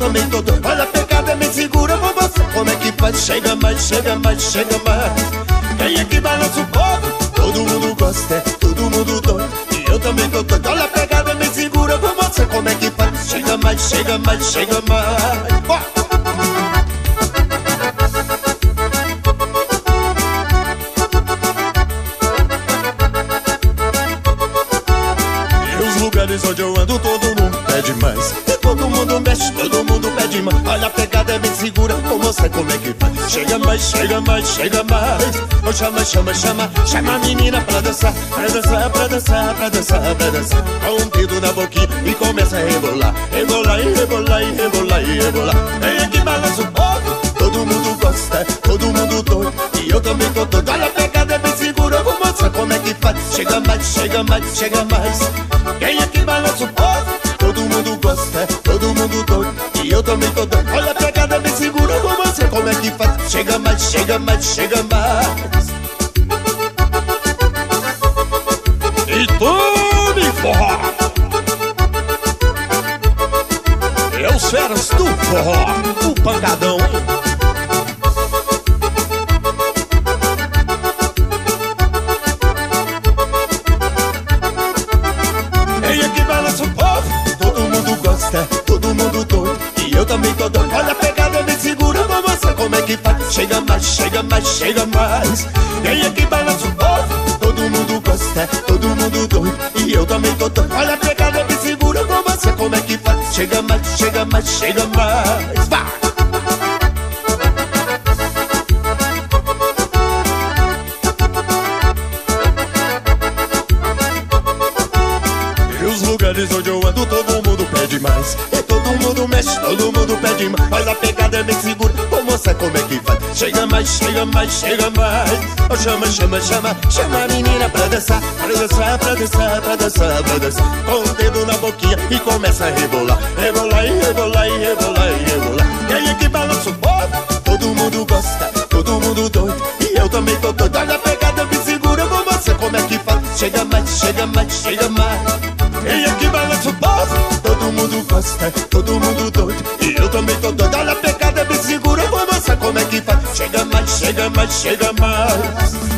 também tô doido. Olha a pegada, me segura com você. Como é que faz? Chega mais, chega mais, chega mais. Quem é que balança o povo? Todo mundo gosta, é todo mundo doido. E eu também tô doido. Olha a pegada, me segura com você. Como é que faz? Chega mais, chega mais, chega mais. Bora! Onde eu ando todo mundo pede mais. E todo mundo mexe, todo mundo pede mais. Olha a pegada, me segura com você, como é que faz? Chega mais, chega mais, chega mais. Oh, chama, chama, chama, chama a menina pra dançar. Pra dançar, pra dançar, pra dançar, pra dançar. Com um dedo na boquinha e começa a rebolar. Rebolar e rebolar e rebolar e rebolar. Vem aqui, balança o povo. Todo mundo gosta, todo mundo doido. E eu também tô doido. Olha a pegada, me segura com você, como é que faz? Chega mais, chega mais, chega mais. Quem é que balança o povo? Todo mundo gosta, todo mundo doido. E eu também tô doido. Olha a pegada, me segura com você, como é que faz? Chega mais, chega mais, chega mais. E tome forró. É os feras do forró, o pancadão. Todo mundo doido, e eu também tô doido. Olha a pegada, me segura com você, como é que faz? Chega mais, chega mais, chega mais. Quem é que balança o povo? Todo mundo gosta, todo mundo doido. E eu também tô doido. Olha a pegada, me segura com você, como é que faz? Chega mais, chega mais, chega mais. Vai! E os lugares onde eu ando, todo mundo pede mais. E todo mundo mexe, todo mundo pede mais. Olha a pegada, me segura com você, como é que faz? Chega mais, chega mais, chega mais. Oh, chama, chama, chama, chama a menina pra dançar. Pra dançar, pra dançar, pra dançar, pra dançar. Com o dedo na boquinha e começa a rebolar. Rebolar e rebolar e rebolar e rebolar. Quem é que balança o povo? Todo mundo gosta, todo mundo doido. E eu também tô doido. Olha a pegada, me segura com você, como é que faz? Chega mais, chega mais, chega mais. Quem é que balança o povo? Todo mundo gosta, todo mundo doido. E eu também tô doido. Olha a pegada, me segura com você, como é que faz? Chega mais, chega mais, chega mais.